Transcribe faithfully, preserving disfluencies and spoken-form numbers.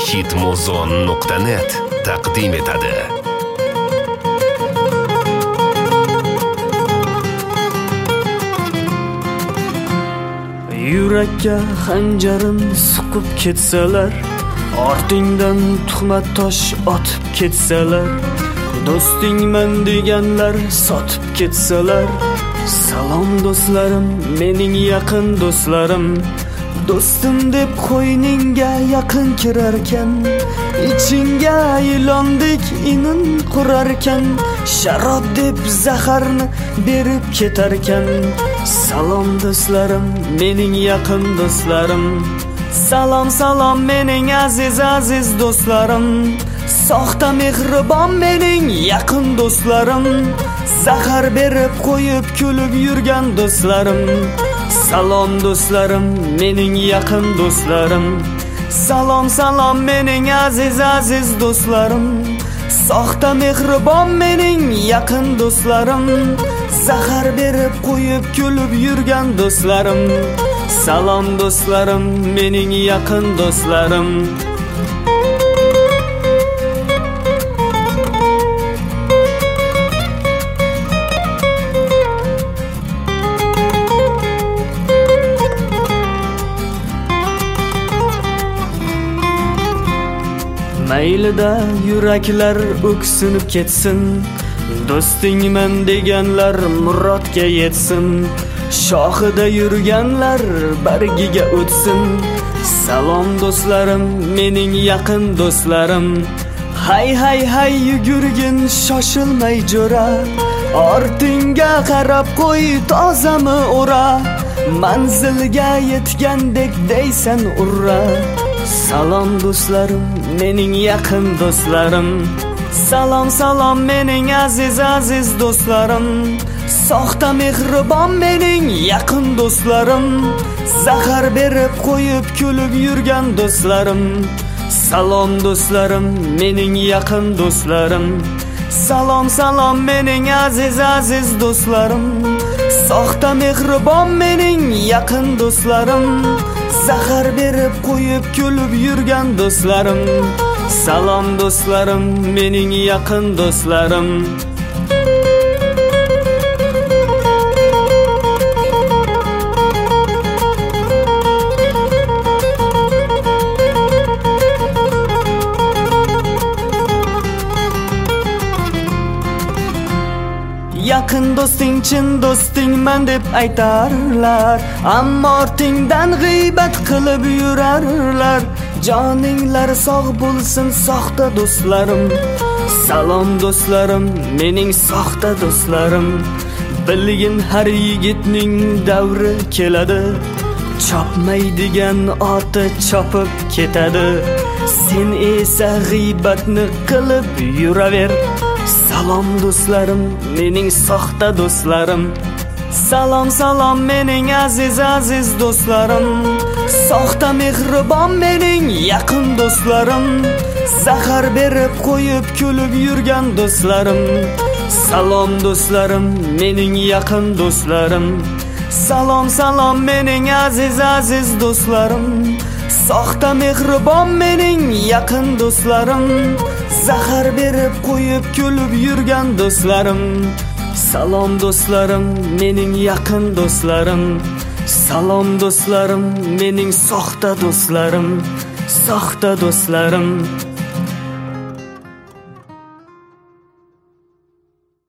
hitmuzon nuqta net taqdim etadi. Yurakka xanjarin suqib ketsalar, ortingdan tuhmat tosh otib ketsalar, do'stingman deganlar sotib ketsalar, salom do'stlarim, mening yaqin do'stlarim, do'stim deb qo'yningga yaqin kirarkan, ichingga ilondek inin qurarkan, sharob deb zaharni berib ketarkan. Salom do'stlarim, mening yaqin do'stlarim, salom salom mening aziz aziz do'stlarim, soxta mehribon mening yaqin do'stlarim, zahar berib qo'yib kulib yurgan do'stlarim. Salom do'stlarim, mening yaqin do'stlarim, salom salom mening aziz aziz do'stlarim, soxta mehribon mening yaqin do'stlarim, zahar berib qo'yib kulib yurgan do'stlarim. Salom do'stlarim, mening yaqin do'stlarim. Maylida yuraklar o'ksinib ketsin, do'stingman deganlar murodga yetsin, shohida yurganlar bargiga o'tsin. Salom do'stlarim, mening yaqin do'stlarim, hay hay hay yugurgin shoshilmay jo'ra, ortingga qarab qo'y tozami o'ra, manzilga yetgandek deysan urra. Salom do'stlarim, mening yaqin do'stlarim, salom salom mening aziz aziz do'stlarim, soxta mehribon mening yaqin do'stlarim, zahar berib qo'yib kulib yurgan do'stlarim. Salom do'stlarim, mening yaqin do'stlarim, salom salom mening aziz aziz do'stlarim, soxta mehribon mening yaqin do'stlarim, zahar berib qo'yib kulib yurgan do'stlarim. Salom do'stlarim, mening yaqin do'stlarim. Yaqin do'sting chin do'stingman deb aytarlar, ammo ortingdan g'iybat qilib yurarlar. Joninglar sog' bo'lsin soxta do'stlarim. Salom do'stlarim, mening soxta do'stlarim, bilgin har yigitning davri keladi, chopmaydigan oti chopib ketadi, sen esa g'iybatni qilib yuraver. Salom do'stlarim, mening soxta do'stlarim, salom salom mening aziz aziz do'stlarim, soxta mehribon mening yaqin do'stlarim, zahar berib qo'yib kulib yurgan do'stlarim. Salom do'stlarim, mening yaqin do'stlarim, salom salom mening aziz aziz do'stlarim, soxta mehribon mening yaqin do'stlarim, zahar berib qo'yib kulib yurgan do'stlarim. Salom do'stlarim, mening yaqin do'stlarim, salom do'stlarim, mening soxta do'stlarim, soxta do'stlarim.